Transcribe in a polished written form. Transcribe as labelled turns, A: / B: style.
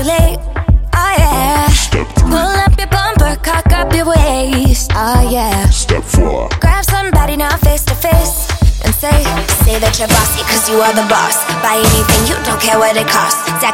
A: too late. Oh yeah.
B: Step 3.
A: Pull up your bumper, cock up your waist. Oh yeah.
B: Step 4.
A: Grab somebody now face to face and say that you're bossy, cause you are the boss. Buy anything, you don't care what it costs.